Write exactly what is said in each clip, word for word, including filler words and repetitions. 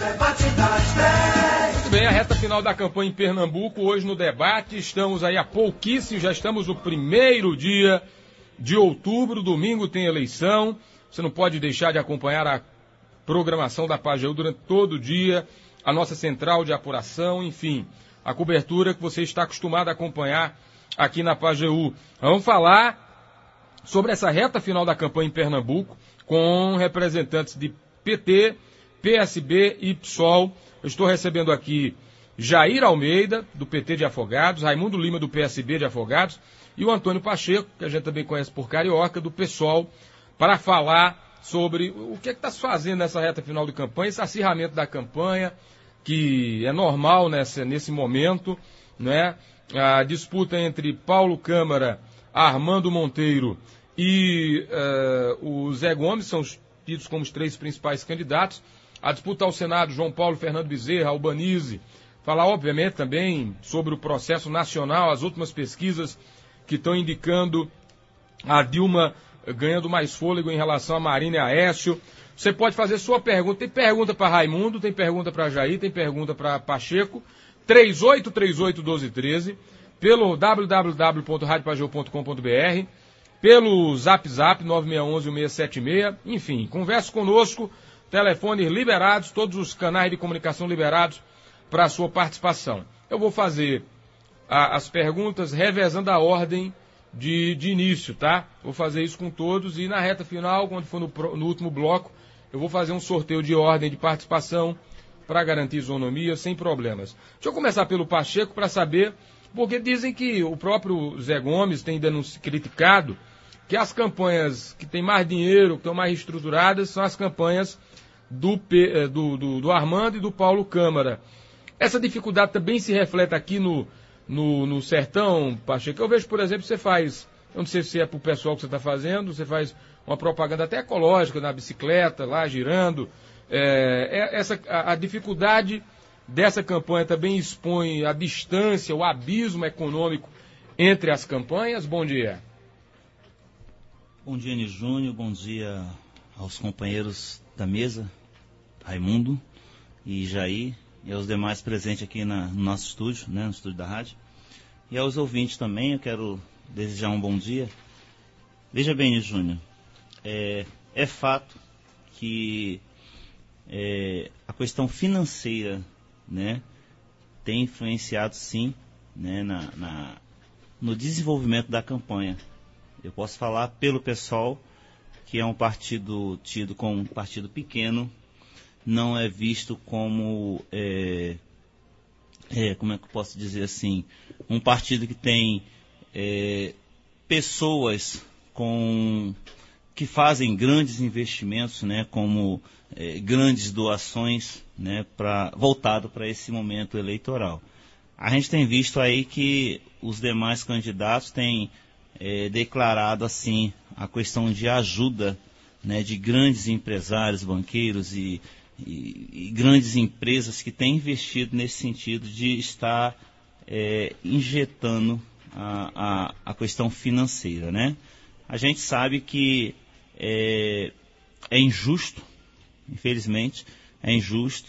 Muito bem, a reta final da campanha em Pernambuco, hoje no debate, estamos aí há pouquíssimo, já estamos no primeiro dia de outubro, domingo tem eleição, você não pode deixar de acompanhar a programação da Pajeú durante todo o dia, a nossa central de apuração, enfim, a cobertura que você está acostumado a acompanhar aqui na Pajeú. Vamos falar sobre essa reta final da campanha em Pernambuco, com representantes de P T, P S B e P SOL. Eu estou recebendo aqui Jair Almeida, do P T de Afogados, Raimundo Lima, do P S B de Afogados, e o Antônio Pacheco, que a gente também conhece por Carioca, do P SOL, para falar sobre o que é que está se fazendo nessa reta final de campanha, esse acirramento da campanha, que é normal nessa, nesse momento, né? A disputa entre Paulo Câmara, Armando Monteiro e uh, o Zé Gomes são tidos como os três principais candidatos. A disputa ao Senado, João Paulo, Fernando Bezerra, Albanize. Falar, obviamente, também sobre o processo nacional, as últimas pesquisas que estão indicando a Dilma ganhando mais fôlego em relação a Marina e Aécio. Você pode fazer sua pergunta. Tem pergunta para Raimundo, tem pergunta para Jair, tem pergunta para Pacheco. três oito três oito, um dois um três, pelo w w w ponto rádio pajeú ponto com ponto b r, pelo Zap Zap nove seis um um, um seis sete seis, enfim, converse conosco, telefones liberados, todos os canais de comunicação liberados para a sua participação. Eu vou fazer a, as perguntas revezando a ordem de, de início, tá? Vou fazer isso com todos e na reta final, quando for no, no último bloco, eu vou fazer um sorteio de ordem de participação para garantir isonomia, sem problemas. Deixa eu começar pelo Pacheco para saber, porque dizem que o próprio Zé Gomes tem criticado que as campanhas que têm mais dinheiro, que estão mais estruturadas, são as campanhas do, do, do, do Armando e do Paulo Câmara. Essa dificuldade também se reflete aqui no, no, no Sertão, Pacheco. Eu vejo, por exemplo, você faz, eu não sei se é para o pessoal que você está fazendo, você faz uma propaganda até ecológica na bicicleta, lá girando. É, essa, a, a dificuldade dessa campanha também expõe a distância, o abismo econômico entre as campanhas. Bom dia. Bom dia, Ney Júnior. Bom dia aos companheiros da mesa, Raimundo e Jair, e aos demais presentes aqui na, no nosso estúdio, né, no estúdio da rádio. E aos ouvintes também, eu quero desejar um bom dia. Veja bem, Ney Júnior, é, é fato que É, a questão financeira, né, tem influenciado sim, né, na, na, no desenvolvimento da campanha. Eu posso falar pelo P SOL, que é um partido tido como um partido pequeno, não é visto como, é, é, como é que eu posso dizer assim, um partido que tem é, pessoas com, que fazem grandes investimentos, né, como Eh, grandes doações, né, pra, voltado para esse momento eleitoral. A gente tem visto aí que os demais candidatos têm eh, declarado assim a questão de ajuda, né, de grandes empresários, banqueiros e, e, e grandes empresas que têm investido nesse sentido de estar eh, injetando a, a, a questão financeira, né? A gente sabe que eh, é injusto. Infelizmente, é injusto.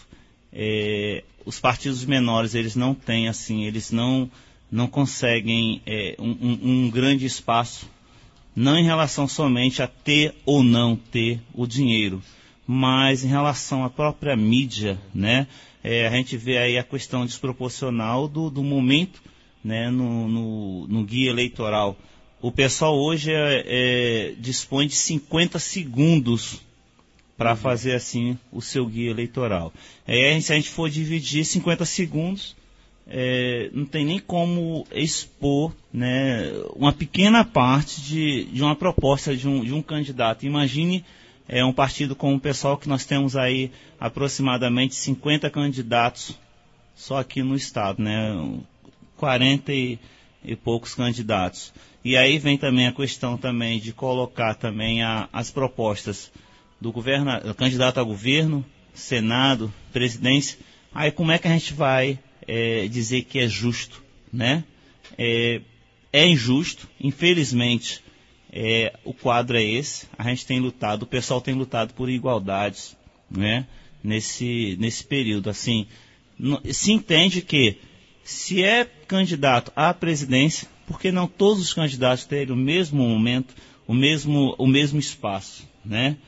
É, os partidos menores, eles não têm, assim, eles não, não conseguem é, um, um, um grande espaço, não em relação somente a ter ou não ter o dinheiro, mas em relação à própria mídia, né? É, a gente vê aí a questão desproporcional do, do momento, né, no, no, no guia eleitoral. O pessoal hoje é, é, dispõe de cinquenta segundos para fazer assim o seu guia eleitoral. É, se a gente for dividir cinquenta segundos, é, não tem nem como expor, né, uma pequena parte de, de uma proposta de um, de um candidato. Imagine é, um partido como o pessoal que nós temos aí aproximadamente cinquenta candidatos só aqui no estado, né, quarenta e, e poucos candidatos. E aí vem também a questão também de colocar também a, as propostas do governo, candidato a governo, Senado, presidência. Aí como é que a gente vai é, dizer que é justo, né? É, é injusto, infelizmente, é, o quadro é esse. A gente tem lutado, o pessoal tem lutado por igualdades, né? nesse, nesse período. Assim, no, se entende que se é candidato à presidência, por que não todos os candidatos terem o mesmo momento, o mesmo, o mesmo espaço, né?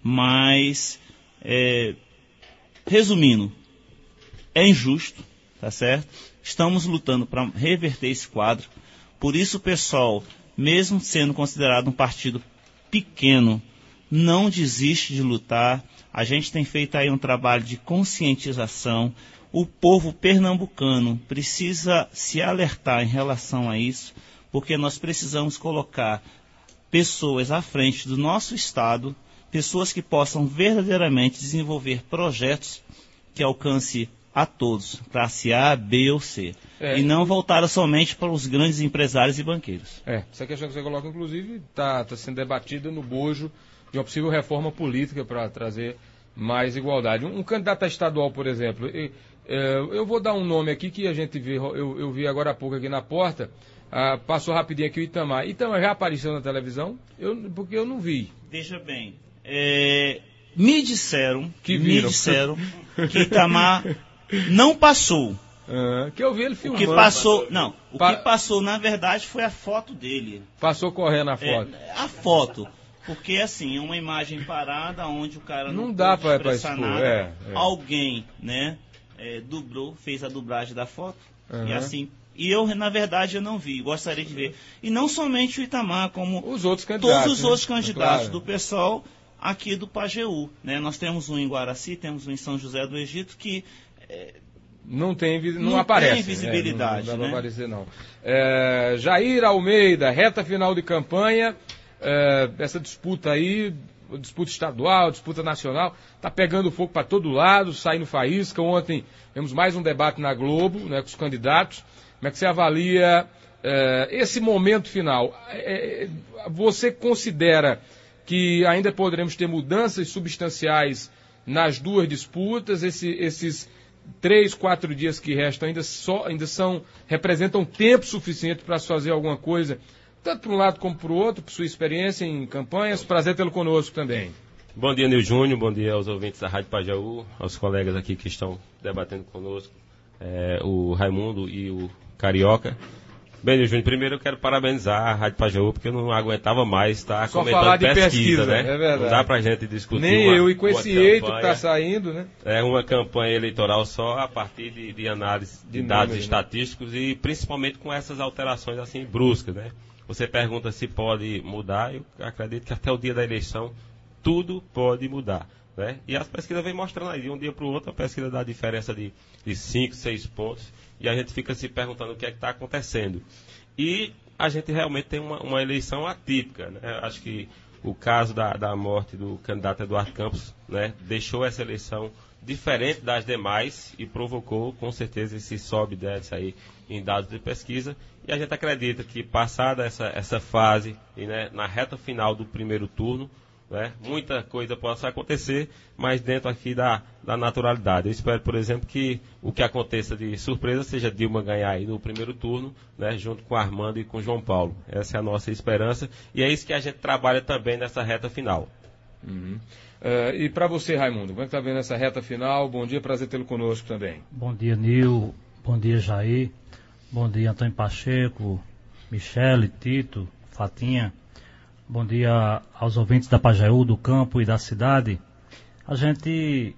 Mas, é, resumindo, é injusto, tá certo? Estamos lutando para reverter esse quadro. Por isso o pessoal, mesmo sendo considerado um partido pequeno, não desiste de lutar. A gente tem feito aí um trabalho de conscientização. O povo pernambucano precisa se alertar em relação a isso, porque nós precisamos colocar pessoas à frente do nosso estado, pessoas que possam verdadeiramente desenvolver projetos que alcance a todos, classe A, B ou C. É. E não voltar somente para os grandes empresários e banqueiros. É, essa questão que você coloca, inclusive, está tá sendo debatida no bojo de uma possível reforma política para trazer mais igualdade. Um, um candidato a estadual, por exemplo, eu, eu vou dar um nome aqui que a gente vê, eu, eu vi agora há pouco aqui na porta, ah, passou rapidinho aqui o Itamar. Itamar já apareceu na televisão? Eu, porque eu não vi. Veja bem, é, me disseram que, viram. me disseram que Itamar não passou. Ah, que eu vi ele filmando. O que passou, não, o pa... que passou na verdade foi a foto dele. Passou correndo a foto. É, a foto. Porque, assim, é uma imagem parada onde o cara não, não dá para expressar nada. É, é. Alguém, né, é, dublou, fez a dublagem da foto. Uhum. E assim, e eu, na verdade, eu não vi. Gostaria de ver. E não somente o Itamar, como os outros candidatos, todos os né? outros candidatos claro. do pessoal aqui do Pajeú. Né? Nós temos um em Guaraci, temos um em São José do Egito, que... É, Não tem, não, não aparece. tem visibilidade. É, não, não dá né? para aparecer, não. É, Jair Almeida, reta final de campanha. É, essa disputa aí, disputa estadual, disputa nacional, está pegando fogo para todo lado, saindo faísca. Ontem temos mais um debate na Globo, né, com os candidatos. Como é que você avalia é, esse momento final? É, você considera que ainda poderemos ter mudanças substanciais nas duas disputas? Esse, esses três, quatro dias que restam ainda, só, ainda são, representam tempo suficiente para se fazer alguma coisa, tanto para um lado como para o outro, por sua experiência em campanhas? Prazer tê-lo conosco também. Bom dia, Nil Júnior, bom dia aos ouvintes da Rádio Pajeú, aos colegas aqui que estão debatendo conosco, é, o Raimundo e o Carioca. Bem, Nil Júnior, primeiro eu quero parabenizar a Rádio Pajeú, porque eu não aguentava mais estar Só comentando falar de pesquisa, pesquisa, né? É verdade. Não dá pra gente discutir Nem uma, eu, e com esse eito que está campanha, saindo, né? É uma campanha eleitoral só a partir de, de análise de, de dados número, estatísticos, né? E principalmente com essas alterações assim bruscas, né? Você pergunta se pode mudar, eu acredito que até o dia da eleição tudo pode mudar, né? E as pesquisas vêm mostrando aí, de um dia para o outro, a pesquisa dá diferença de cinco, seis pontos, e a gente fica se perguntando o que é que está acontecendo. E a gente realmente tem uma, uma eleição atípica, né? Acho que o caso da, da morte do candidato Eduardo Campos, né, deixou essa eleição diferente das demais e provocou, com certeza, esse sobe e desce aí em dados de pesquisa. E a gente acredita que, passada essa, essa fase, e, né, na reta final do primeiro turno, né, muita coisa possa acontecer, mas dentro aqui da, da naturalidade. Eu espero, por exemplo, que o que aconteça de surpresa seja Dilma ganhar aí no primeiro turno, né, junto com Armando e com João Paulo. Essa é a nossa esperança e é isso que a gente trabalha também nessa reta final. Uhum. Uh, e para você, Raimundo, como é que está vendo essa reta final? Bom dia, prazer tê-lo conosco também. Bom dia, Nil. Bom dia, Jair. Bom dia, Antônio Pacheco, Michele, Tito, Fatinha. Bom dia aos ouvintes da Pajeú, do campo e da cidade. A gente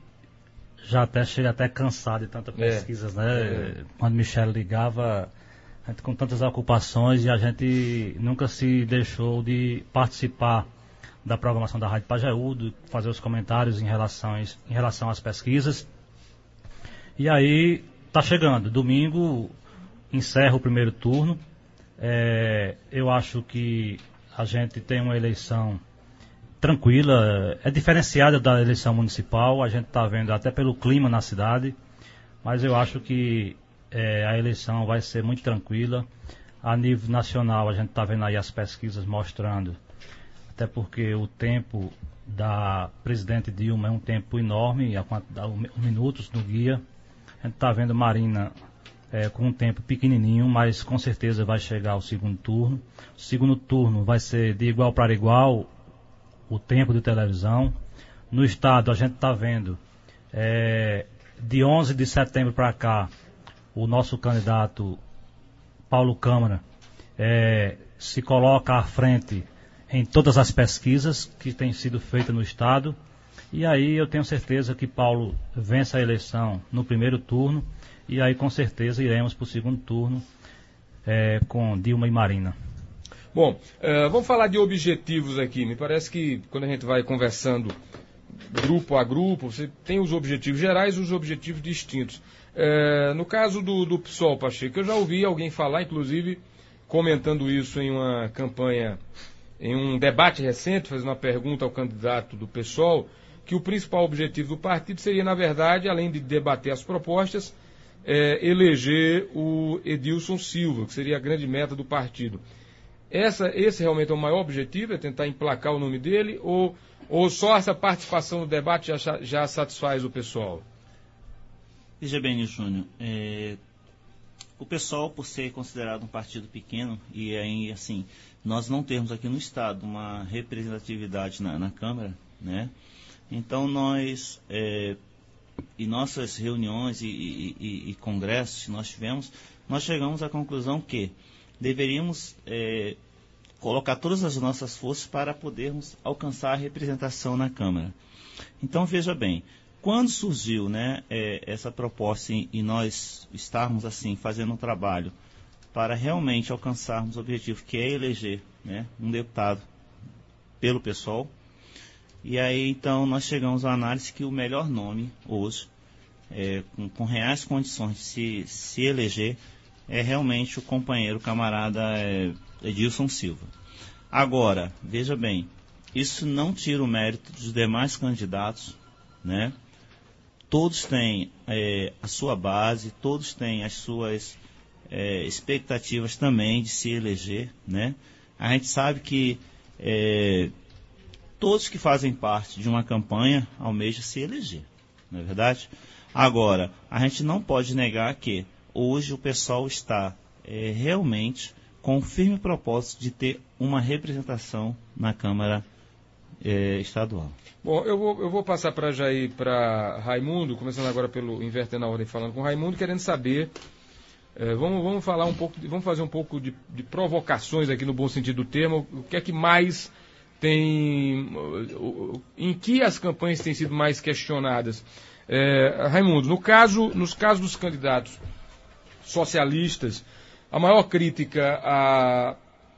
já até chega até cansado de tantas pesquisas, é, né? É. Quando Michele ligava, a gente com tantas ocupações, e a gente nunca se deixou de participar da programação da Rádio Pajeú, de fazer os comentários em relação, em relação às pesquisas. E aí, tá chegando, domingo encerra o primeiro turno. É, eu acho que a gente tem uma eleição tranquila, é diferenciada da eleição municipal, a gente está vendo até pelo clima na cidade, mas eu acho que é, a eleição vai ser muito tranquila. A nível nacional, a gente está vendo aí as pesquisas mostrando, até porque o tempo da presidente Dilma é um tempo enorme, a quantidade, minutos no guia. A gente está vendo Marina é, com um tempo pequenininho, mas com certeza vai chegar ao segundo turno. O segundo turno vai ser de igual para igual o tempo de televisão. No estado a gente está vendo É, de onze de setembro para cá, o nosso candidato Paulo Câmara é, se coloca à frente em todas as pesquisas que têm sido feitas no Estado. E aí eu tenho certeza que Paulo vence a eleição no primeiro turno, e aí com certeza iremos para o segundo turno é, com Dilma e Marina. Bom, uh, vamos falar de objetivos aqui. Me parece que quando a gente vai conversando grupo a grupo, você tem os objetivos gerais e os objetivos distintos. Uh, no caso do, do PSOL, Pacheco, eu já ouvi alguém falar, inclusive comentando isso em uma campanha, em um debate recente, fazendo uma pergunta ao candidato do PSOL, que o principal objetivo do partido seria, na verdade, além de debater as propostas, é, eleger o Edilson Silva, que seria a grande meta do partido. Essa, esse realmente é o maior objetivo, é tentar emplacar o nome dele, ou, ou só essa participação no debate já, já satisfaz o pessoal? Veja bem, Júnior, é, o PSOL, por ser considerado um partido pequeno, e aí, assim, nós não temos aqui no Estado uma representatividade na, na Câmara, né? Então nós, é, em nossas reuniões e, e, e, e congressos que nós tivemos, nós chegamos à conclusão que deveríamos é, colocar todas as nossas forças para podermos alcançar a representação na Câmara. Então veja bem, quando surgiu, né, é, essa proposta e, e nós estarmos assim fazendo um trabalho para realmente alcançarmos o objetivo que é eleger, né, um deputado pelo PSOL, e aí, então, nós chegamos à análise que o melhor nome hoje, é, com, com reais condições de se, se eleger, é realmente o companheiro, o camarada é, Edilson Silva. Agora, veja bem, isso não tira o mérito dos demais candidatos, né? Todos têm é, a sua base, todos têm as suas é, expectativas também de se eleger, né? A gente sabe que... É, todos que fazem parte de uma campanha almejam se eleger, não é verdade? Agora, a gente não pode negar que hoje o pessoal está é, realmente com o firme propósito de ter uma representação na Câmara é, Estadual. Bom, eu vou, eu vou passar para Jair, para Raimundo, começando agora pelo invertendo a ordem, falando com Raimundo, querendo saber, é, vamos, vamos falar um pouco, vamos fazer um pouco de, de provocações aqui no bom sentido do termo, o que é que mais tem, em que as campanhas têm sido mais questionadas. É, Raimundo, no caso, nos casos dos candidatos socialistas, a maior crítica a,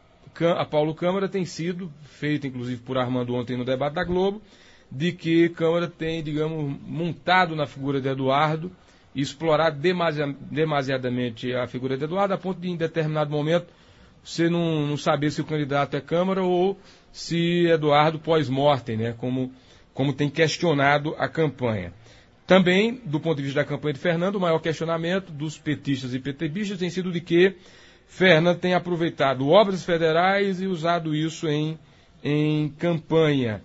a Paulo Câmara tem sido feita, inclusive por Armando ontem no debate da Globo, de que Câmara tem, digamos, montado na figura de Eduardo e explorado demasi- demasiadamente a figura de Eduardo, a ponto de, em determinado momento, você não, não saber se o candidato é Câmara ou se Eduardo pós-mortem, né, como, como tem questionado a campanha. Também, do ponto de vista da campanha de Fernando, o maior questionamento dos petistas e PTBistas tem sido de que Fernando tem aproveitado obras federais e usado isso em, em campanha.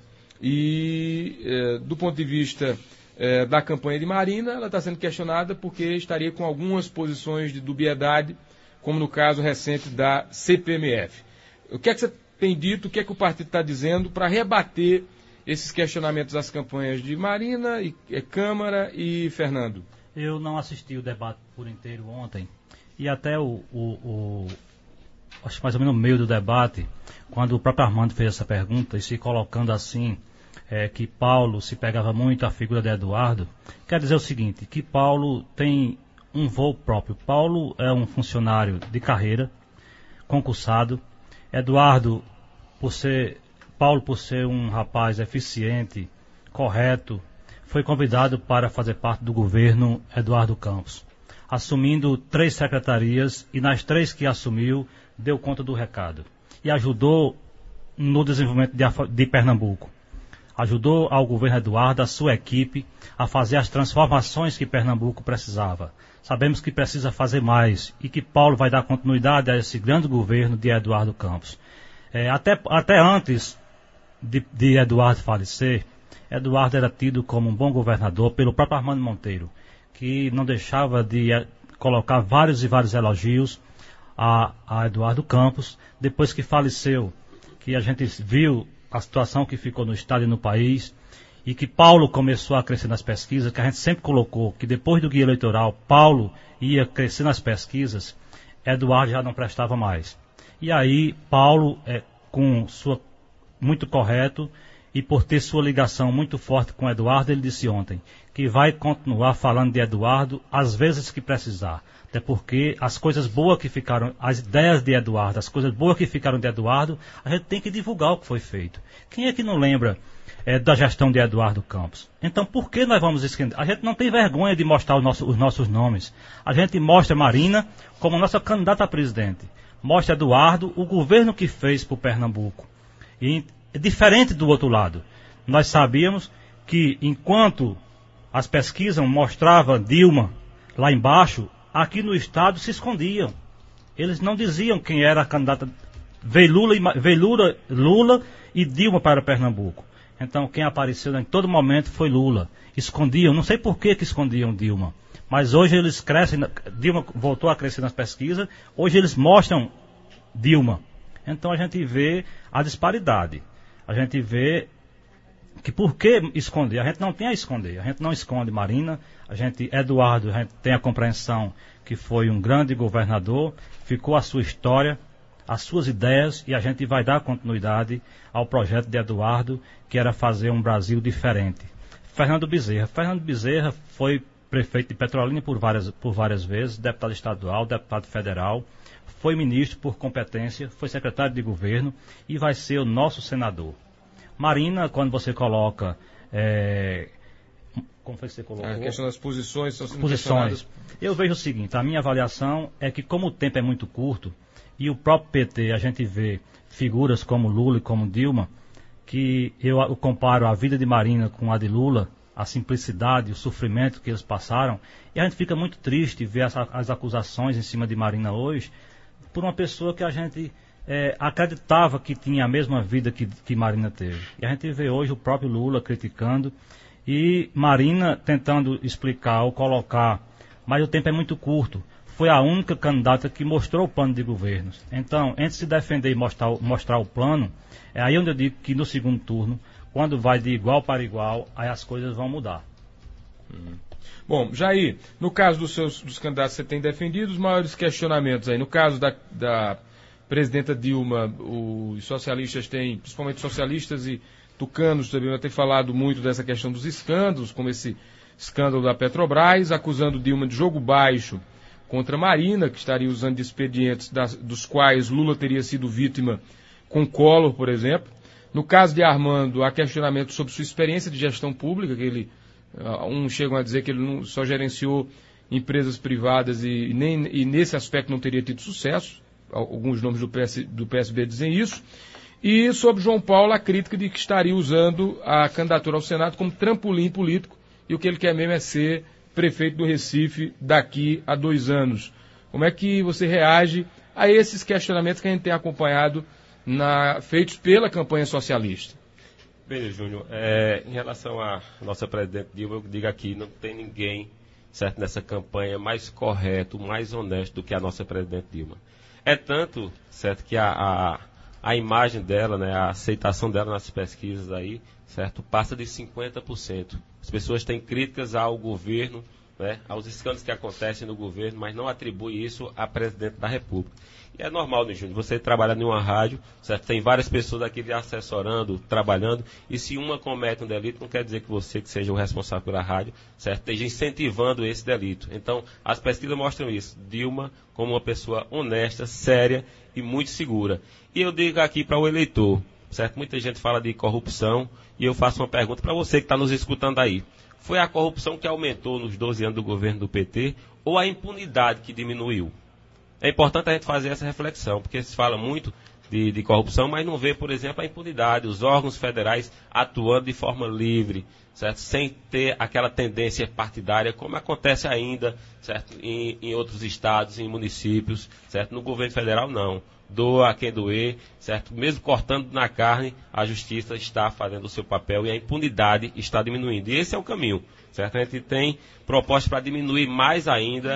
E, eh, do ponto de vista eh, da campanha de Marina, ela está sendo questionada porque estaria com algumas posições de dubiedade, como no caso recente da C P M F. O que é que você tem dito, o que é que o partido está dizendo para rebater esses questionamentos às campanhas de Marina, e, e Câmara e Fernando? Eu não assisti o debate por inteiro ontem, e até o, o, o acho que mais ou menos no meio do debate, quando o próprio Armando fez essa pergunta, e se colocando assim, é, que Paulo se pegava muito à figura de Eduardo, quer dizer o seguinte, que Paulo tem um voo próprio. Paulo é um funcionário de carreira, concursado. Eduardo, por ser, Paulo, por ser um rapaz eficiente, correto, foi convidado para fazer parte do governo Eduardo Campos, assumindo três secretarias, e nas três que assumiu, deu conta do recado. E ajudou no desenvolvimento de, de Pernambuco. Ajudou ao governo Eduardo, a sua equipe, a fazer as transformações que Pernambuco precisava. Sabemos que precisa fazer mais e que Paulo vai dar continuidade a esse grande governo de Eduardo Campos. É, até, até antes de, de Eduardo falecer, Eduardo era tido como um bom governador pelo próprio Armando Monteiro, que não deixava de é, colocar vários e vários elogios a, a Eduardo Campos. Depois que faleceu, que a gente viu a situação que ficou no estado e no país, e que Paulo começou a crescer nas pesquisas, que a gente sempre colocou que depois do guia eleitoral, Paulo ia crescer nas pesquisas, Eduardo já não prestava mais. E aí, Paulo, é, com sua muito correto, e por ter sua ligação muito forte com Eduardo, ele disse ontem que vai continuar falando de Eduardo às vezes que precisar. Até porque as coisas boas que ficaram, as ideias de Eduardo, as coisas boas que ficaram de Eduardo, a gente tem que divulgar o que foi feito. Quem é que não lembra é, da gestão de Eduardo Campos? Então por que nós vamos esconder? A gente não tem vergonha de mostrar os nossos, os nossos nomes. A gente mostra Marina como nossa candidata a presidente. Mostra Eduardo, o governo que fez para o Pernambuco. E diferente do outro lado. Nós sabíamos que enquanto as pesquisas mostravam Dilma lá embaixo, aqui no estado se escondiam. Eles não diziam quem era a candidata. Veio Lula, e, veio Lula, Lula e Dilma para Pernambuco. Então quem apareceu em todo momento foi Lula. Escondiam, não sei por que, que escondiam Dilma. Mas hoje eles crescem, Dilma voltou a crescer nas pesquisas, hoje eles mostram Dilma. Então a gente vê a disparidade. A gente vê que por que esconder? A gente não tem a esconder, a gente não esconde Marina, a gente, Eduardo, a gente tem a compreensão que foi um grande governador, ficou a sua história, as suas ideias, e a gente vai dar continuidade ao projeto de Eduardo, que era fazer um Brasil diferente. Fernando Bezerra. Fernando Bezerra foi prefeito de Petrolina por várias, por várias vezes, deputado estadual, deputado federal, foi ministro por competência, foi secretário de governo e vai ser o nosso senador. Marina, quando você coloca... É, como foi que você colocou? A questão das posições são posições. Eu vejo o seguinte, a minha avaliação é que como o tempo é muito curto, e o próprio P T, a gente vê figuras como Lula e como Dilma, que eu, eu comparo a vida de Marina com a de Lula, a simplicidade, o sofrimento que eles passaram, e a gente fica muito triste ver as, as acusações em cima de Marina hoje, por uma pessoa que a gente é, acreditava que tinha a mesma vida que, que Marina teve. E a gente vê hoje o próprio Lula criticando e Marina tentando explicar ou colocar, mas o tempo é muito curto. Foi a única candidata que mostrou o plano de governos. Então, entre se defender e mostrar, mostrar o plano, é aí onde eu digo que no segundo turno, quando vai de igual para igual, aí as coisas vão mudar. Uhum. Bom, Jair, no caso dos seus dos candidatos que você tem defendido, os maiores questionamentos aí. No caso da, da presidenta Dilma, os socialistas têm, principalmente socialistas e tucanos também, vão ter falado muito dessa questão dos escândalos, como esse escândalo da Petrobras, acusando Dilma de jogo baixo contra Marina, que estaria usando de expedientes das, dos quais Lula teria sido vítima com Collor, por exemplo. No caso de Armando, há questionamento sobre sua experiência de gestão pública, que ele... Uns chegam a dizer que ele não, só gerenciou empresas privadas e, nem, e nesse aspecto não teria tido sucesso. Alguns nomes do, P S, do P S B dizem isso. E sobre João Paulo, a crítica de que estaria usando a candidatura ao Senado como trampolim político e o que ele quer mesmo é ser prefeito do Recife daqui a dois anos. Como é que você reage a esses questionamentos que a gente tem acompanhado na, feitos pela campanha socialista? Bem, Júnior, é, em relação à nossa presidente Dilma, eu digo aqui, não tem ninguém, certo, nessa campanha mais correto, mais honesto do que a nossa presidente Dilma. É tanto, certo, que a, a, a imagem dela, né, a aceitação dela nas pesquisas aí, certo, passa de cinquenta por cento. As pessoas têm críticas ao governo, né, aos escândalos que acontecem no governo, mas não atribui isso à presidente da República. E é normal, né, Júnior? Você trabalha em uma rádio, certo? Tem várias pessoas aqui lhe assessorando, trabalhando, e se uma comete um delito, não quer dizer que você, que seja o responsável pela rádio, certo, esteja incentivando esse delito. Então, as pesquisas mostram isso. Dilma como uma pessoa honesta, séria e muito segura. E eu digo aqui para o eleitor, certo? Muita gente fala de corrupção, e eu faço uma pergunta para você que está nos escutando aí. Foi a corrupção que aumentou nos doze anos do governo do P T, ou a impunidade que diminuiu? É importante a gente fazer essa reflexão, porque se fala muito de, de corrupção, mas não vê, por exemplo, a impunidade, os órgãos federais atuando de forma livre, certo? Sem ter aquela tendência partidária, como acontece ainda, certo? Em, em outros estados, em municípios, certo? No governo federal, não. Doa a quem doer, certo? Mesmo cortando na carne, a justiça está fazendo o seu papel e a impunidade está diminuindo. E esse é o caminho, certo? A gente tem propostas para diminuir mais ainda,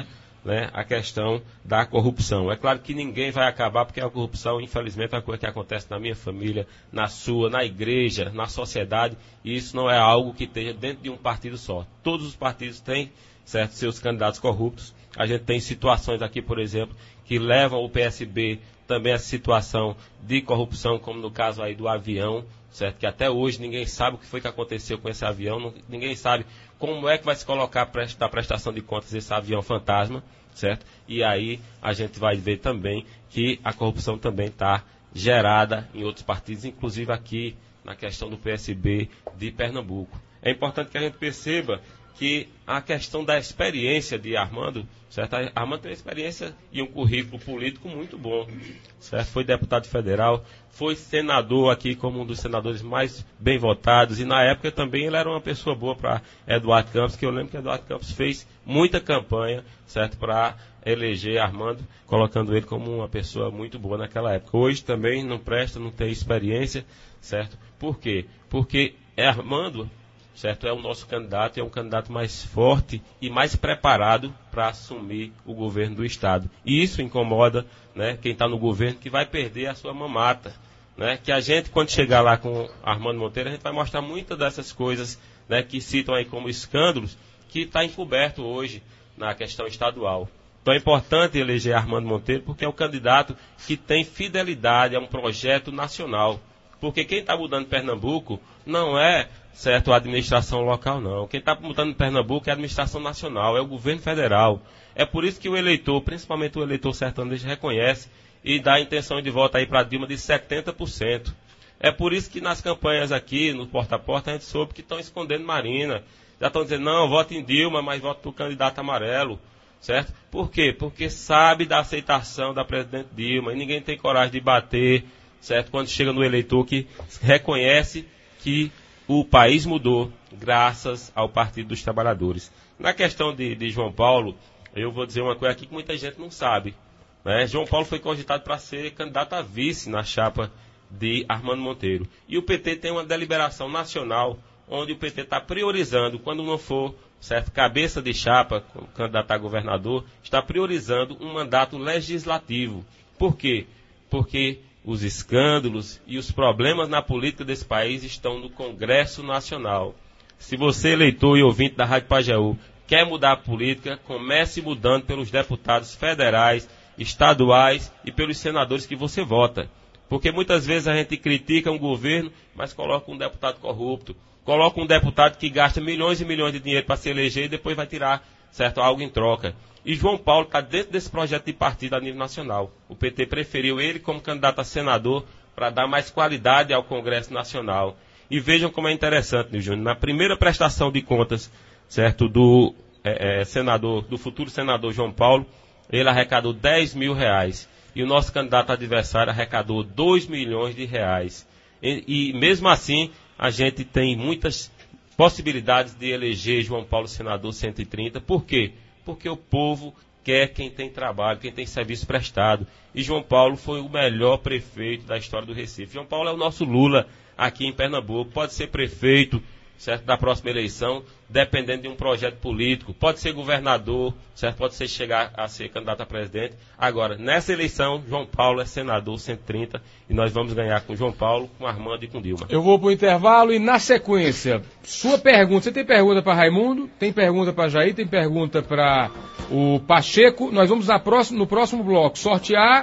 né, a questão da corrupção. É claro que ninguém vai acabar, porque a corrupção, infelizmente, é uma coisa que acontece na minha família, na sua, na igreja, na sociedade, e isso não é algo que esteja dentro de um partido só. Todos os partidos têm, certo, seus candidatos corruptos. A gente tem situações aqui, por exemplo, que levam o P S B também a essa situação de corrupção, como no caso aí do avião, certo? Que até hoje ninguém sabe o que foi que aconteceu com esse avião, não, ninguém sabe como é que vai se colocar da prestação de contas esse avião fantasma, certo? E aí a gente vai ver também que a corrupção também está gerada em outros partidos, inclusive aqui na questão do P S B de Pernambuco. É importante que a gente perceba que a questão da experiência de Armando, certo? Armando tem uma experiência e um currículo político muito bom, certo? Foi deputado federal, foi senador aqui como um dos senadores mais bem votados, e na época também ele era uma pessoa boa para Eduardo Campos, que eu lembro que Eduardo Campos fez muita campanha, certo? Para eleger Armando, colocando ele como uma pessoa muito boa naquela época. Hoje também não presta, não tem experiência, certo? Por quê? Porque Armando, certo, é o nosso candidato, é um candidato mais forte e mais preparado para assumir o governo do Estado. E isso incomoda, né, quem está no governo, que vai perder a sua mamata. Né, que a gente, quando chegar lá com Armando Monteiro, a gente vai mostrar muitas dessas coisas, né, que citam aí como escândalos, que está encoberto hoje na questão estadual. Então é importante eleger Armando Monteiro, porque é um candidato que tem fidelidade a um projeto nacional. Porque quem está mudando Pernambuco não é, certo, a administração local, não. Quem está mudando Pernambuco é a administração nacional, é o governo federal. É por isso que o eleitor, principalmente o eleitor sertanejo, reconhece e dá a intenção de voto aí para Dilma de setenta por cento. É por isso que nas campanhas aqui, no porta a porta, a gente soube que estão escondendo Marina. Já estão dizendo, não, voto em Dilma, mas voto para o candidato amarelo. Certo? Por quê? Porque sabe da aceitação da presidente Dilma e ninguém tem coragem de bater, certo? Quando chega no eleitor que reconhece que o país mudou graças ao Partido dos Trabalhadores. Na questão de, de João Paulo, eu vou dizer uma coisa aqui que muita gente não sabe. Né? João Paulo foi cogitado para ser candidato a vice na chapa de Armando Monteiro. E o P T tem uma deliberação nacional onde o P T está priorizando, quando não for, certo, cabeça de chapa, candidato a governador, está priorizando um mandato legislativo. Por quê? Porque os escândalos e os problemas na política desse país estão no Congresso Nacional. Se você, eleitor e ouvinte da Rádio Pajeú, quer mudar a política, comece mudando pelos deputados federais, estaduais e pelos senadores que você vota. Porque muitas vezes a gente critica um governo, mas coloca um deputado corrupto, coloca um deputado que gasta milhões e milhões de dinheiro para se eleger e depois vai tirar, certo, algo em troca. E João Paulo está dentro desse projeto de partido a nível nacional. O P T preferiu ele como candidato a senador para dar mais qualidade ao Congresso Nacional. E vejam como é interessante, Nil Júnior, na primeira prestação de contas, certo, do é, é, senador, do futuro senador João Paulo, ele arrecadou dez mil reais. E o nosso candidato adversário arrecadou dois milhões de reais. E, e mesmo assim, a gente tem muitas possibilidades de eleger João Paulo senador cento e trinta. Por quê? Porque o povo quer quem tem trabalho, quem tem serviço prestado. E João Paulo foi o melhor prefeito da história do Recife. João Paulo é o nosso Lula aqui em Pernambuco. Pode ser prefeito, certo, da próxima eleição, dependendo de um projeto político. Pode ser governador, certo? Pode ser chegar a ser candidato a presidente. Agora, nessa eleição, João Paulo é senador cento e trinta e nós vamos ganhar com João Paulo, com Armando e com Dilma. Eu vou para o intervalo e na sequência, sua pergunta. Você tem pergunta para Raimundo, tem pergunta para Jair, tem pergunta para o Pacheco. Nós vamos na próxima, no próximo bloco sortear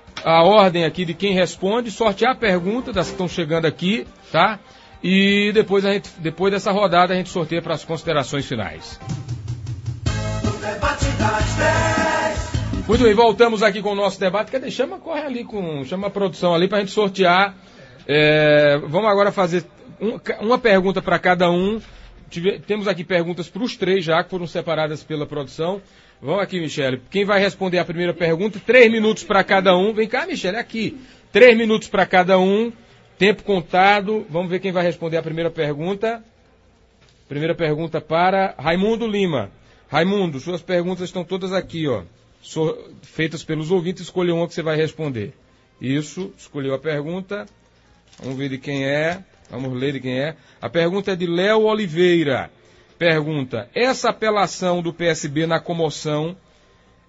a ordem aqui de quem responde, sortear a pergunta das que estão chegando aqui, tá? E depois, a gente, depois dessa rodada a gente sorteia para as considerações finais. Muito bem, voltamos aqui com o nosso debate. Cadê? Chama, corre ali, com, chama a produção ali para a gente sortear. É, vamos agora fazer um, uma pergunta para cada um. Tive, temos aqui perguntas para os três já, que foram separadas pela produção. Vamos aqui, Michele. Quem vai responder a primeira pergunta? Três minutos para cada um. Vem cá, Michele, aqui. Três minutos para cada um. Tempo contado. Vamos ver quem vai responder a primeira pergunta. Primeira pergunta para Raimundo Lima. Raimundo, suas perguntas estão todas aqui, ó. So, feitas pelos ouvintes. Escolha uma que você vai responder. Isso, escolheu a pergunta. Vamos ver de quem é. Vamos ler de quem é. A pergunta é de Léo Oliveira. Pergunta: essa apelação do P S B na comoção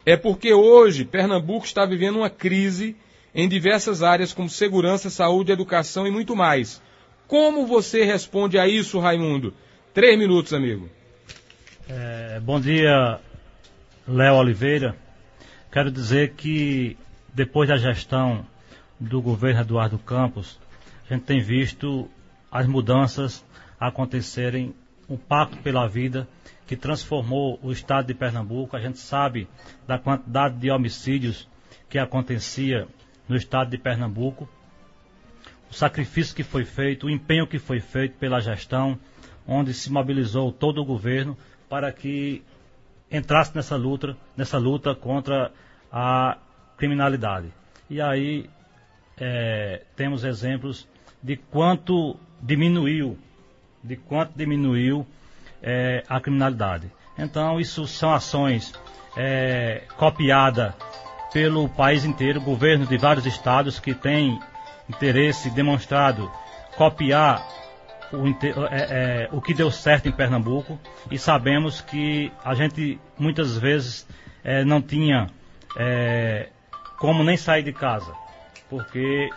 é porque hoje Pernambuco está vivendo uma crise em diversas áreas como segurança, saúde, educação e muito mais. Como você responde a isso, Raimundo? Três minutos, amigo. É, bom dia, Léo Oliveira. Quero dizer que depois da gestão do governo Eduardo Campos, a gente tem visto as mudanças acontecerem, um pacto pela vida que transformou o estado de Pernambuco. A gente sabe da quantidade de homicídios que acontecia no estado de Pernambuco, o sacrifício que foi feito, o empenho que foi feito pela gestão, onde se mobilizou todo o governo para que entrasse nessa luta, nessa luta contra a criminalidade. E aí é, temos exemplos de quanto diminuiu, de quanto diminuiu é, a criminalidade. Então, isso são ações é, copiadas pelo país inteiro, governos de vários estados que têm interesse demonstrado copiar o, é, é, o que deu certo em Pernambuco, e sabemos que a gente muitas vezes é, não tinha é, como nem sair de casa, porque,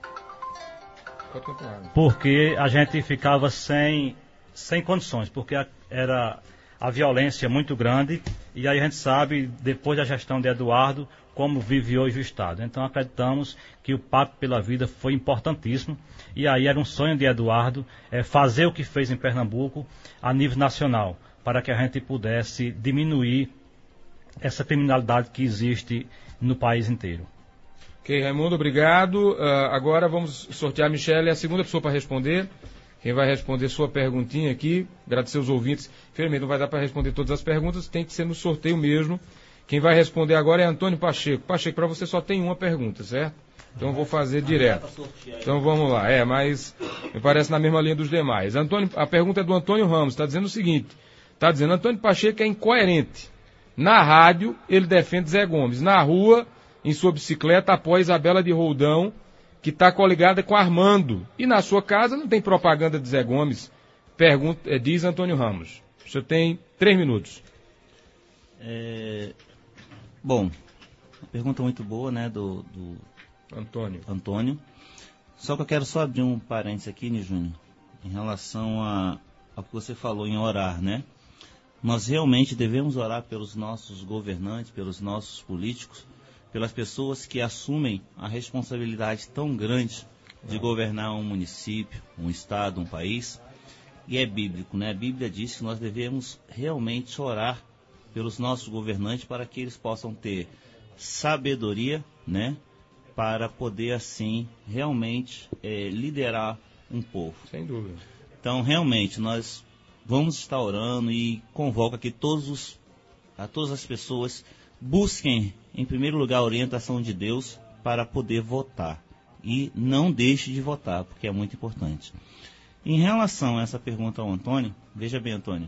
porque a gente ficava sem, sem condições, porque a, era a violência muito grande, e aí a gente sabe, depois da gestão de Eduardo, como vive hoje o Estado. Então acreditamos que o Pacto pela Vida foi importantíssimo, e aí era um sonho de Eduardo é, fazer o que fez em Pernambuco a nível nacional, para que a gente pudesse diminuir essa criminalidade que existe no país inteiro. Ok, Raimundo, obrigado. Uh, agora vamos sortear a Michele, a segunda pessoa para responder. Quem vai responder sua perguntinha aqui, agradecer os ouvintes. Infelizmente não vai dar para responder todas as perguntas, tem que ser no sorteio mesmo. Quem vai responder agora é Antônio Pacheco. Pacheco, para você só tem uma pergunta, certo? Então eu vou fazer direto. Então vamos lá. É, mas me parece na mesma linha dos demais. Antônio, a pergunta é do Antônio Ramos. Está dizendo o seguinte. Está dizendo, Antônio Pacheco é incoerente. Na rádio, ele defende Zé Gomes. Na rua, em sua bicicleta, apoia Isabela de Roldão, que está coligada com Armando. E na sua casa não tem propaganda de Zé Gomes. Pergunta, é, diz Antônio Ramos. Você tem três minutos. É... Bom, pergunta muito boa, né, do, do Antônio. Antônio. Só que eu quero só abrir um parênteses aqui, né, Júnior, em relação a, ao que você falou em orar, né? Nós realmente devemos orar pelos nossos governantes, pelos nossos políticos, pelas pessoas que assumem a responsabilidade tão grande de governar um município, um estado, um país. E é bíblico, né? A Bíblia diz que nós devemos realmente orar pelos nossos governantes para que eles possam ter sabedoria, né? Para poder, assim, realmente é, liderar um povo. Sem dúvida. Então, realmente, nós vamos estar orando e convoco aqui todos os, a todas as pessoas, busquem, em primeiro lugar, a orientação de Deus para poder votar. E não deixe de votar, porque é muito importante. Em relação a essa pergunta ao Antônio, veja bem, Antônio,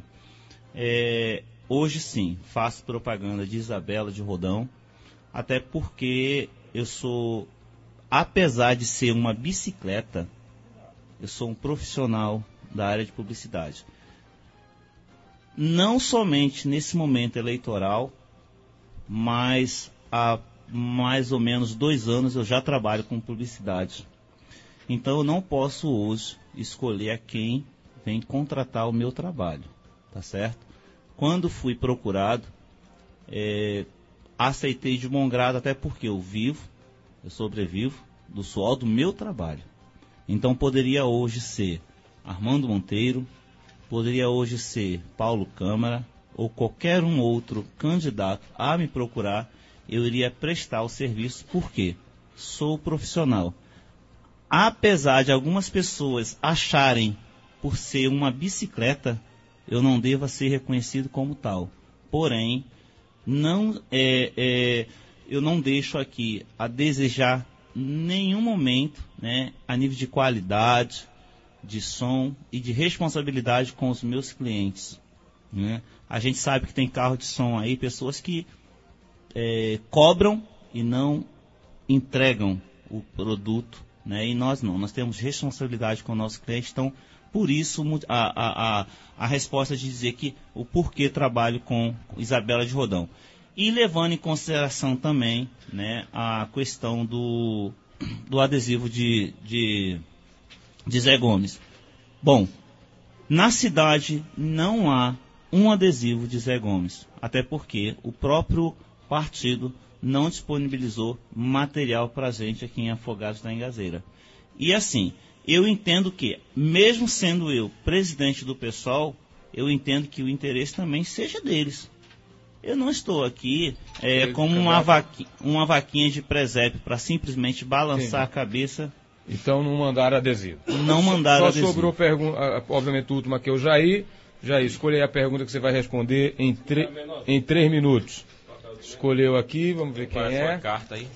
é, hoje sim, faço propaganda de Isabela de Roldão, até porque eu sou, apesar de ser uma bicicleta, eu sou um profissional da área de publicidade. Não somente nesse momento eleitoral, mas há mais ou menos dois anos eu já trabalho com publicidade. Então eu não posso hoje escolher a quem vem contratar o meu trabalho, tá certo? Quando fui procurado, é, aceitei de bom grado, até porque eu vivo, eu sobrevivo do suor do meu trabalho. Então poderia hoje ser Armando Monteiro, poderia hoje ser Paulo Câmara, ou qualquer um outro candidato a me procurar, eu iria prestar o serviço, porque sou profissional. Apesar de algumas pessoas acharem, por ser uma bicicleta, eu não deva ser reconhecido como tal. Porém, não, é, é, eu não deixo aqui a desejar nenhum momento, né, a nível de qualidade, de som e de responsabilidade com os meus clientes, né? A gente sabe que tem carro de som aí, pessoas que é, cobram e não entregam o produto, né? E nós não, nós temos responsabilidade com o nosso cliente. Então, por isso a, a, a, a resposta de dizer que o porquê trabalho com Isabela de Roldão. e levando em consideração também, né, a questão do, do adesivo de, de, de Zé Gomes. Bom, na cidade não há um adesivo de Zé Gomes, até porque o próprio partido não disponibilizou material para a gente aqui em Afogados da Engazeira. E assim, eu entendo que, mesmo sendo eu presidente do PSOL, eu entendo que o interesse também seja deles. Eu não estou aqui é, como uma, vaqui, uma vaquinha de presépio para simplesmente balançar Sim. a cabeça. Então não mandaram adesivo. Não mandaram Só adesivo. Só sobrou, pergunta, obviamente, o último aqui é o Jair. Jair, escolha aí a pergunta que você vai responder em, tre em três minutos. Escolheu aqui, vamos ver quem é. Carta aí.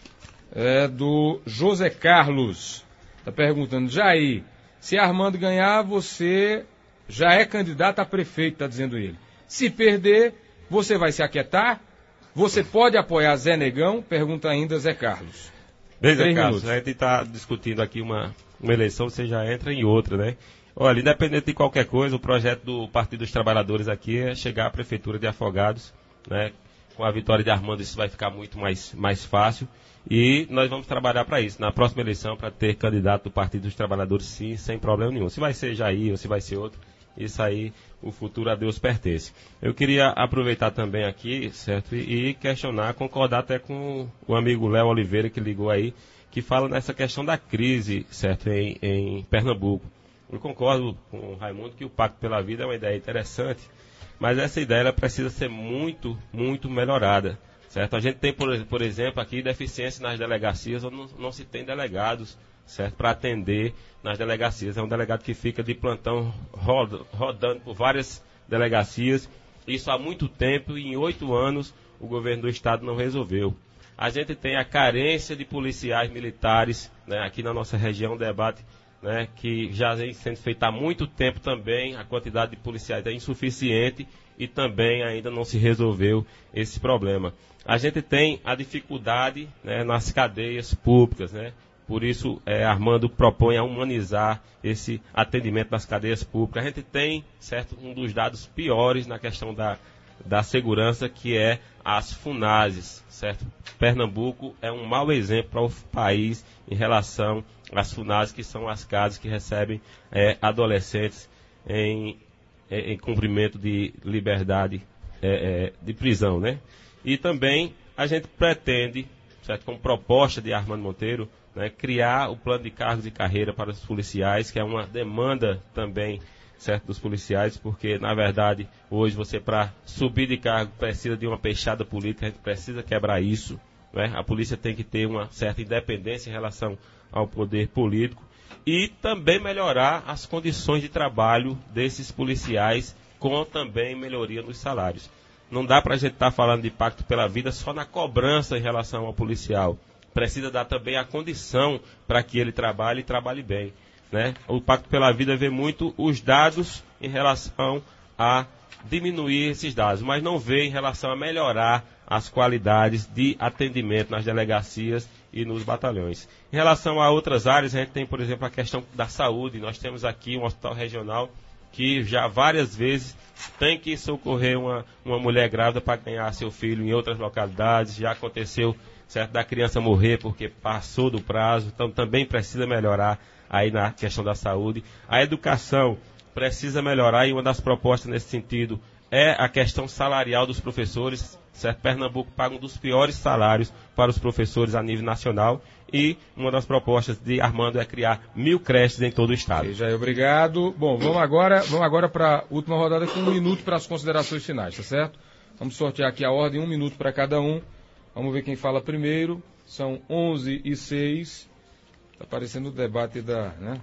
É do José Carlos. Está perguntando, Jair, se Armando ganhar, você já é candidato a prefeito, está dizendo ele. Se perder, você vai se aquietar? Você pode apoiar Zé Negão? Pergunta ainda Zé Carlos. Bem, Zé Carlos, a gente está discutindo aqui uma, uma eleição, você já entra em outra, né? Olha, independente de qualquer coisa, o projeto do Partido dos Trabalhadores aqui é chegar à Prefeitura de Afogados, né? Com a vitória de Armando isso vai ficar muito mais, mais fácil e nós vamos trabalhar para isso, na próxima eleição, para ter candidato do Partido dos Trabalhadores, sim, sem problema nenhum. Se vai ser Jair ou se vai ser outro, isso aí, o futuro a Deus pertence. Eu queria aproveitar também aqui, certo, e, e questionar, concordar até com o amigo Léo Oliveira que ligou aí, que fala nessa questão da crise, certo, em, em Pernambuco. Eu concordo com o Raimundo que o Pacto pela Vida é uma ideia interessante, mas essa ideia ela precisa ser muito, muito melhorada, certo? A gente tem, por, por exemplo, aqui deficiência nas delegacias, onde não, não se tem delegados, certo? Para atender nas delegacias. É um delegado que fica de plantão roda, rodando por várias delegacias. Isso há muito tempo e em oito anos o governo do estado não resolveu. A gente tem a carência de policiais militares, né? Aqui na nossa região, um debate, né, que já vem sendo feito há muito tempo também, a quantidade de policiais é insuficiente e também ainda não se resolveu esse problema. A gente tem a dificuldade, né, nas cadeias públicas, né, por isso é, Armando propõe a humanizar esse atendimento nas cadeias públicas. A gente tem, certo, um dos dados piores na questão da, da segurança, que é as FUNASES, certo? Pernambuco é um mau exemplo para o país em relação às FUNASES, que são as casas que recebem é, adolescentes em, em, em cumprimento de liberdade é, é, de prisão, né? E também a gente pretende, certo, como proposta de Armando Monteiro, né, criar o plano de cargos e carreira para os policiais, que é uma demanda também, certo, dos policiais, porque, na verdade, hoje você, para subir de cargo, precisa de uma peixada política, a gente precisa quebrar isso, né? A polícia tem que ter uma certa independência em relação ao poder político e também melhorar as condições de trabalho desses policiais, com também melhoria nos salários. Não dá para a gente estar tá falando de pacto pela vida só na cobrança em relação ao policial. Precisa dar também a condição para que ele trabalhe e trabalhe bem, né? O Pacto pela Vida vê muito os dados em relação a diminuir esses dados, mas não vê em relação a melhorar as qualidades de atendimento nas delegacias e nos batalhões. Em relação a outras áreas, a gente tem, por exemplo, a questão da saúde. Nós temos aqui um hospital regional que já várias vezes tem que socorrer uma, uma mulher grávida para ganhar seu filho em outras localidades. Já aconteceu, certo, da criança morrer porque passou do prazo, então também precisa melhorar aí na questão da saúde. A educação precisa melhorar e uma das propostas nesse sentido é a questão salarial dos professores, certo? Pernambuco paga um dos piores salários para os professores a nível nacional e uma das propostas de Armando é criar mil creches em todo o estado. Já é obrigado. Bom, vamos agora, vamos agora para a última rodada com um minuto para as considerações finais, tá certo? Vamos sortear aqui a ordem, um minuto para cada um. Vamos ver quem fala primeiro. São onze e seis. Está aparecendo o debate da... né?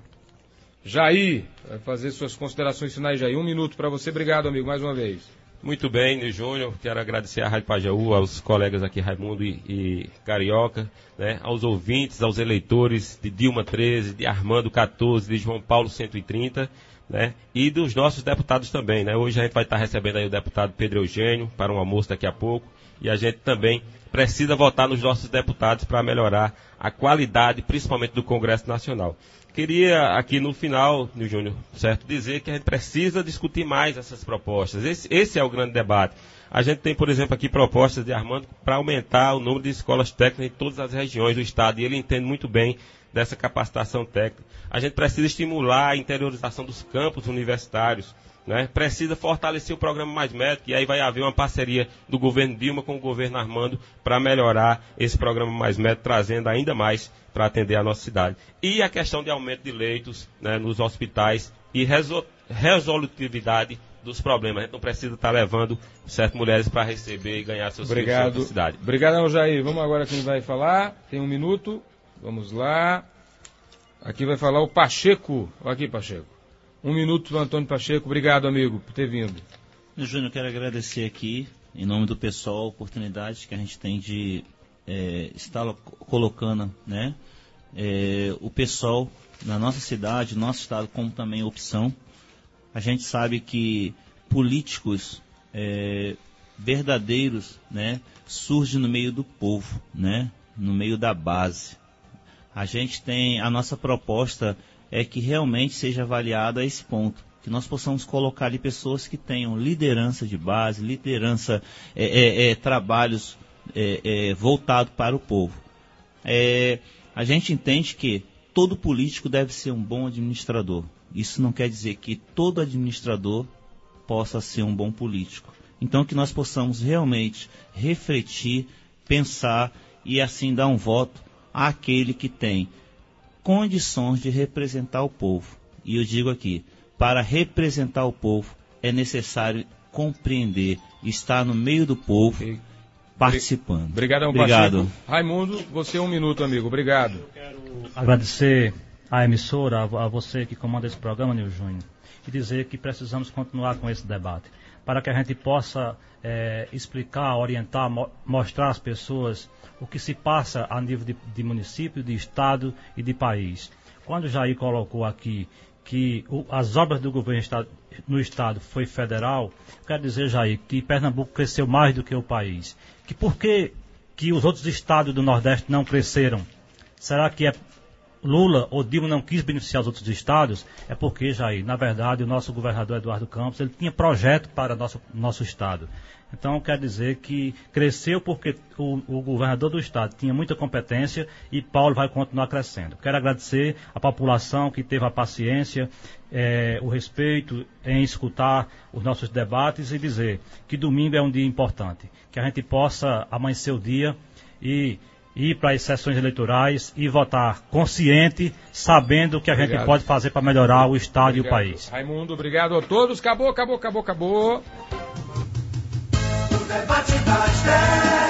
Jair, vai fazer suas considerações finais, Jair. Um minuto para você. Obrigado, amigo, mais uma vez. Muito bem, Nil Júnior. Quero agradecer à Rádio Pajeú, aos colegas aqui, Raimundo e, e Carioca, né? Aos ouvintes, aos eleitores de Dilma treze, de Armando quatorze, de João Paulo cento e trinta, né? E dos nossos deputados também, né? Hoje a gente vai estar recebendo aí o deputado Pedro Eugênio para um almoço daqui a pouco. E a gente também precisa votar nos nossos deputados para melhorar a qualidade, principalmente do Congresso Nacional. Queria aqui no final, Nil Júnior, certo, dizer que a gente precisa discutir mais essas propostas. Esse, esse é o grande debate. A gente tem, por exemplo, aqui propostas de Armando para aumentar o número de escolas técnicas em todas as regiões do estado, e ele entende muito bem dessa capacitação técnica. A gente precisa estimular a interiorização dos campos universitários, né? Precisa fortalecer o programa Mais Médico, e aí vai haver uma parceria do governo Dilma com o governo Armando para melhorar esse programa Mais Médico, trazendo ainda mais para atender a nossa cidade. E a questão de aumento de leitos, né, nos hospitais e resol- resolutividade dos problemas. A gente não precisa estar levando certas mulheres para receber e ganhar seus Obrigado. filhos na cidade. Obrigado, Jair. Vamos agora quem vai falar. Tem um minuto. Vamos lá. Aqui vai falar o Pacheco. Olha aqui, Pacheco. Um minuto para o Antônio Pacheco. Obrigado, amigo, por ter vindo. Júnior, quero agradecer aqui, em nome do pessoal, a oportunidade que a gente tem de é, estar colocando, né, é, o pessoal na nossa cidade, no nosso estado, como também opção. A gente sabe que políticos é, verdadeiros, né, surgem no meio do povo, né, no meio da base. A gente tem, a nossa proposta é que realmente seja avaliado a esse ponto, que nós possamos colocar ali pessoas que tenham liderança de base, liderança, é, é, é, trabalhos é, é, voltados para o povo. É, a gente entende que todo político deve ser um bom administrador. Isso não quer dizer que todo administrador possa ser um bom político. Então que nós possamos realmente refletir, pensar e assim dar um voto àquele que tem condições de representar o povo. E eu digo aqui, para representar o povo é necessário compreender, estar no meio do povo, e, participando. Obrigado, Obrigado. Pacheco. Raimundo, você um minuto, amigo. Obrigado. Eu quero agradecer à emissora, a você que comanda esse programa, Nil Júnior, e dizer que precisamos continuar com esse debate, para que a gente possa é, explicar, orientar, mo- mostrar às pessoas o que se passa a nível de, de município, de estado e de país. Quando o Jair colocou aqui que o, as obras do governo estado, no estado foi federal, quero dizer, Jair, que Pernambuco cresceu mais do que o país. Que por que, que os outros estados do Nordeste não cresceram? Será que é Lula ou Dilma não quis beneficiar os outros estados? É porque, Jair, na verdade, o nosso governador Eduardo Campos, ele tinha projeto para nosso, nosso estado. Então, quer dizer que cresceu porque o, o governador do estado tinha muita competência e Paulo vai continuar crescendo. Quero agradecer a população que teve a paciência, é, o respeito em escutar os nossos debates e dizer que domingo é um dia importante, que a gente possa amanhecer o dia e ir para as sessões eleitorais e votar consciente, sabendo o que a obrigado. gente pode fazer para melhorar o estado obrigado. e o país. Raimundo, obrigado a todos. Acabou, acabou, acabou, acabou. O debate das dez.